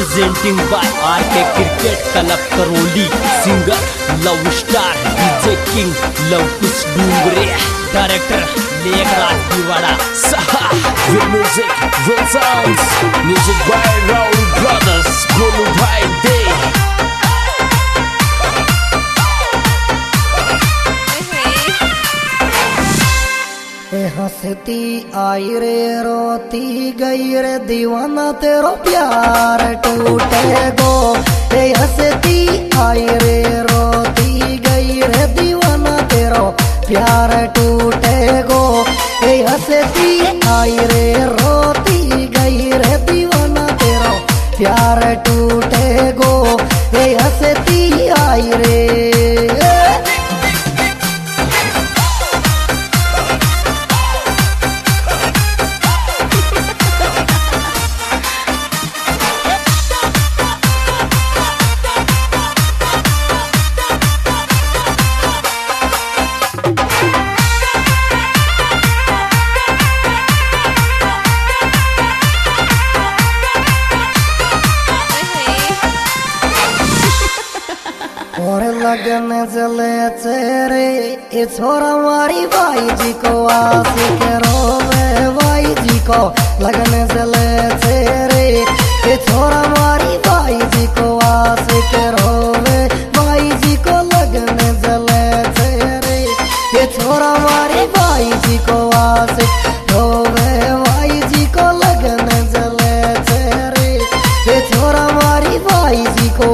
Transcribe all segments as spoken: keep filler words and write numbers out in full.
Presenting by R K cricket club Karauli, singer love star DJ king Lavkush Dungri, director Lekhraj Tiwada, with music with sounds, music by Rahul brothers, Golu भाई दे। हंसती आई रे रोती गई रे दीवाना तेरो प्यार टूटे गो। ए हंसती आई रे रोती गई रे दीवाना तेरो प्यार टूटे गो। ए हंसती आई रे रोती गई रे दीवाना तेरो प्यार टूटे गो। ए हंसती आई रे और लगन जले चेहरे ये छोरा मारी भाई जी को आशिक रोवे भाई जी को। लगन जले चेहरे ये छोरा मारी भाई जी को आशिक रोवे भाई जी को। लगन जले चेहरे ये छोरा मारी भाई जी को आशिक रोवे भाई जी को। लगन जले चेहरे ये छोरा मारी भाई जी को।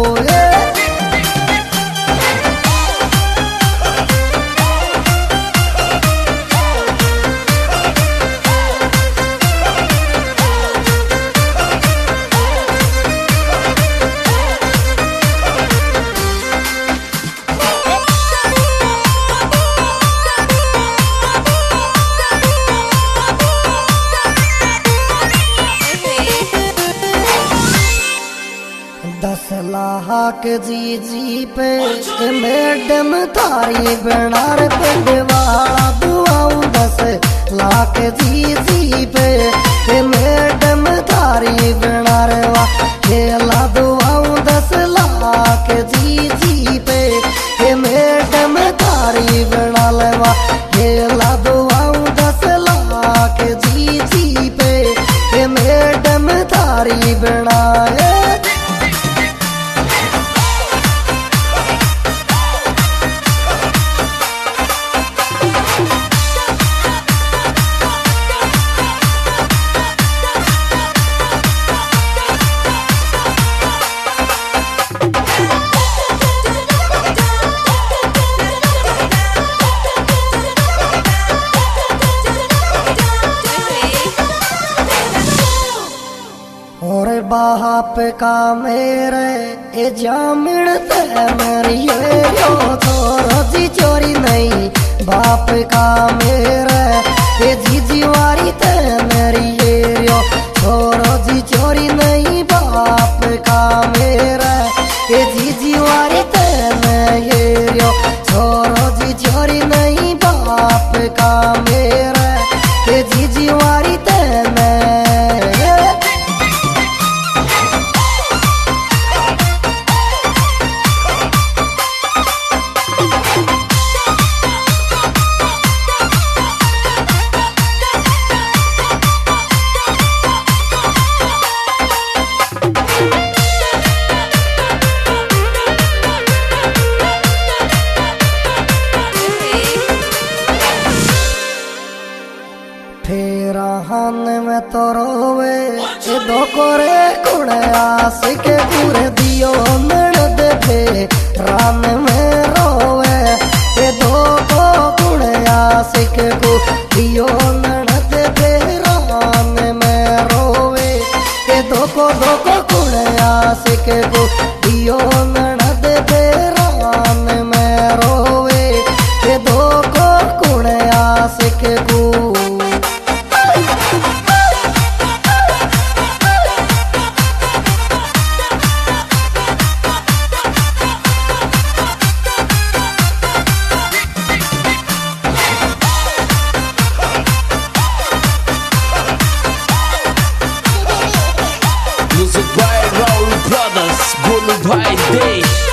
दस लाख जी जी पे मैडम थारी बनार पिंड वाला दुआऊं। दस लाख जी जी पे मैडम थारी बनार वा खेला दुआऊं। दस लाख जी जी पे मैडम थारी बना लेवा खेला दुआऊं। दस लाख जी जी पे मैडम थारी बनाए। और बाप का मेरे ए जामिन ते मेरी यो छोरो जी चोरी नहीं। बाप का मेरे ए जीजी वारी ते मेरी यो छोरो जी चोरी नहीं। बाप का मेरे ए जीजी वारी ते मैं यो छोरो जी चोरी नहीं। बाप का मेरे ए जीजी वारी ते मैं। फेरा हान में तो रोवे ए दो कोरे कुड़े आशिक पूरे दियो नड़ दे फे रान में रोवे ए दो को कुड़े आशिक को दियो नड़ दे फे रान में रोवे ए दो को दो को कुड़े आशिक को दियो नड़ दे फे रान में रोवे ए दो को कुड़े आशिक को। Music by Raul भाई दे।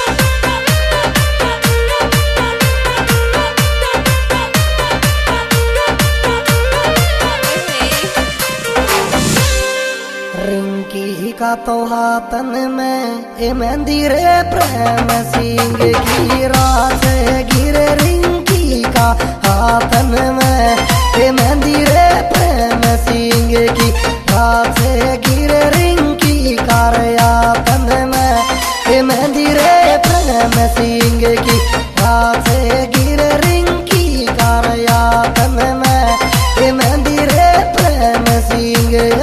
रिंकी का तो हाथन में ए मेहंदी रे प्रेम सिंह की रात गिरे रिंकी का हाथन में ए मेहंदी रे प्रेम सिंह की रात गिरे रिंकी का हाथन में ए मेहंदी रे प्रेम सिंह की रात गिरे रिंकी का हाथन में ए मेहंदी रे प्रेम सिंह।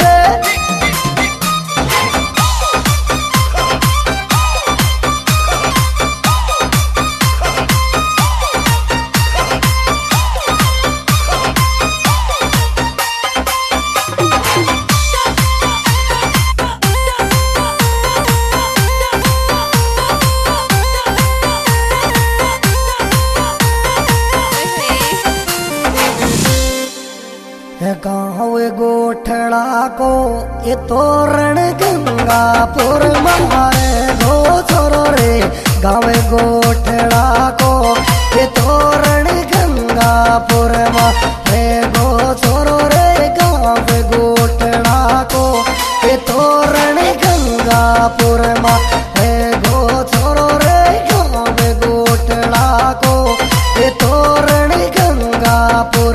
गाँव गोठड़ा को ये तोरण गंगापुर मारे गो छोरो रे। गाँव गोठड़ा को ये तोरण गंगापुर मारे गो छोरो रे। गाँव गोठड़ा को ये तोरण गंगापुर मारे गो छोरो रे। गाँव गोठड़ा को ये तोरण गंगापुर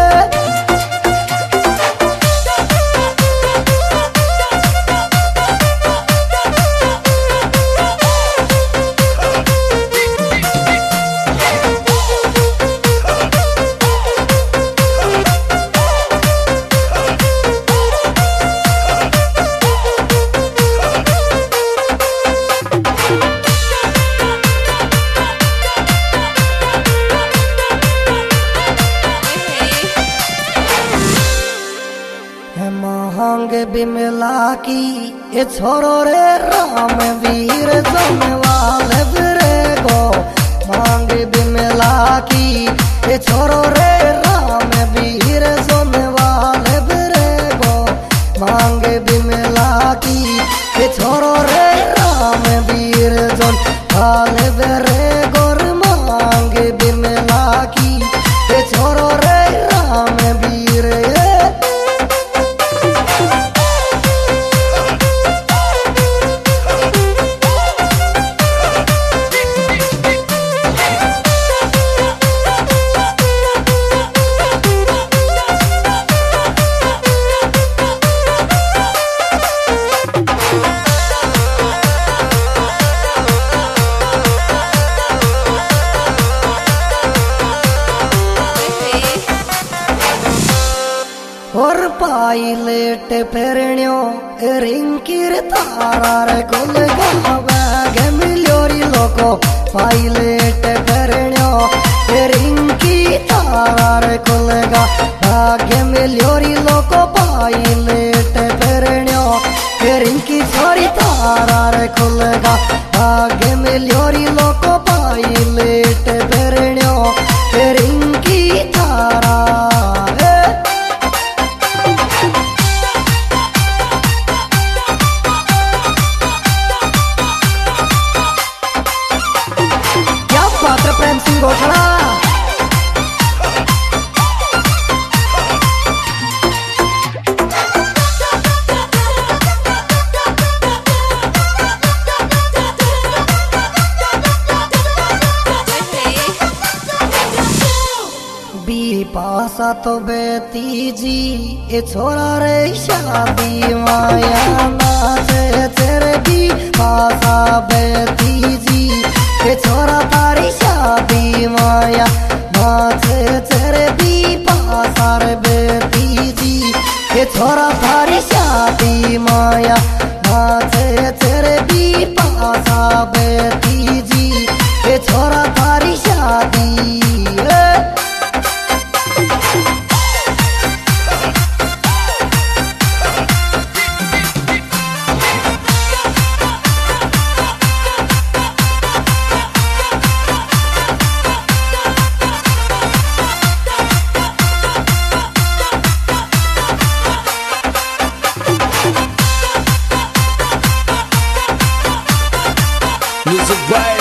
मांग बिमला की ये छोरो रे राम वीर जमवाल रे गो। मांग बिमला की ये छोरो रे राम वीर जमवाल रे गो। मांग बिमला की ये छोरो रे राम वीर जमवाल रे गोर। मांग बिमला की ये छोरो रे राम वीर और पाइलेट फेरण्यो रिंकीर तारार कुल गावे मिलोरी लोको। पाइलेट फेरण्यो रिंकी तारार कुल गावे मिलोरी लोको। पाइलेट फेरण्यो रिंकी छोरी तारार कुल गावे मिलोरी लोको। पाइलेट फेरण्यो रिंकी तारा प्रेम सिंह गोठड़ा। बी पासा तो बेती जी ये छोरा रे शादी माया नाचे तेरे बी पासा बेती जी ये छोरा तारी शादी माया नाचे तेरे बी पासा रे बेती जी। ये छोरा तारी शादी माया नाचे तेरे बी पासा बेती जी। ये छोरा तारी शादी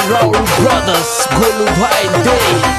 Raul Brothers, Golu Bhai Dey.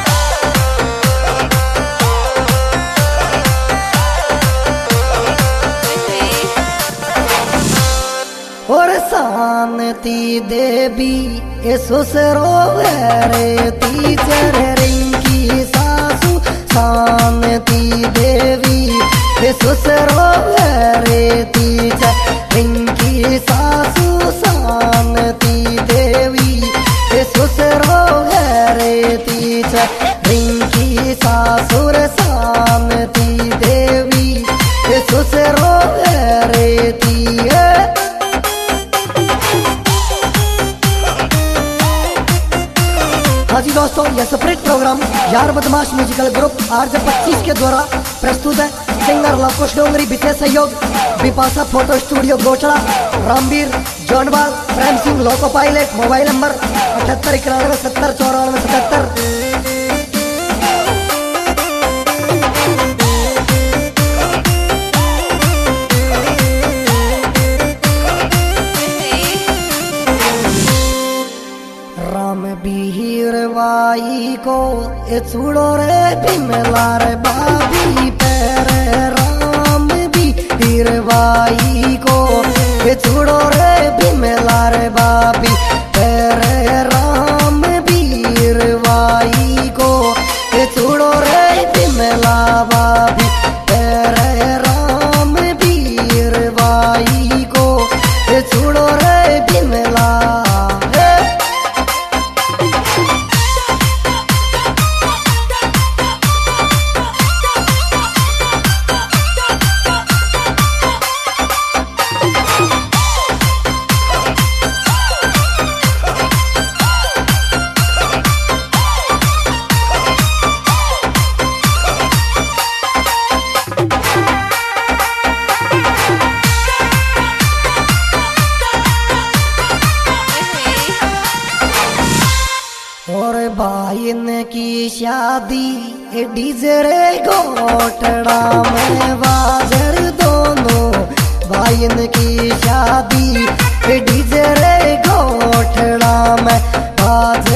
और शांति देवी सुसरो रे तीजर रिंकी सासू शांति देवी सुसरो रे तीजर रिंकी सासू शांति देवी सुसरो रे तीजर रिंकी सासुर शांति देवी सुसरो रे तीजर। हाँ जी दोस्तों, यह सेपरेट प्रोग्राम यार बदमाश म्यूजिकल ग्रुप आरजे पच्चीस के द्वारा प्रस्तुत है। सिंगर लवकुश डोंगरी, विशेष सहयोग Bipasha photo studio Gochda, Ramveer Jonwal, Prem Singh loco pilot. Mobile number अठहत्तर इक्यानवे सत्तर चौरानवे सतहत्तर। बीरवाई को ए छुड़ो रे बिमला रे बाबी पैरे राम भी बीरवाई को ए छुड़ो रे बिमला रे बाबी पैरे राम बीरवाई को ए छुड़ो रे बिमला बाबी पैरे राम बीरवाई को ए छुड़ो रे बिमला। भाईन की शादी डीजे रे गोटड़ा में बाजर दोनों। भाईन की शादी डीजे रे गोटड़ा में बाजर